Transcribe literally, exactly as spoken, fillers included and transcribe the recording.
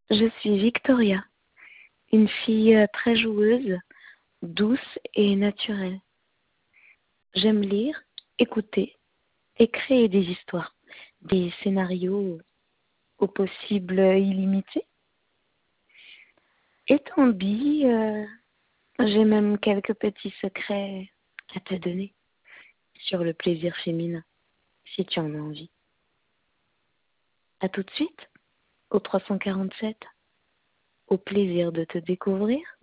Je suis Victoria, une fille très joueuse, douce et naturelle. J'aime lire, écouter et créer des histoires, des scénarios au possible illimités. Étant bi, euh, j'ai même quelques petits secrets à te donner sur le plaisir féminin, si tu en as envie. À tout de suite, au trois cent quarante-sept, au plaisir de te découvrir.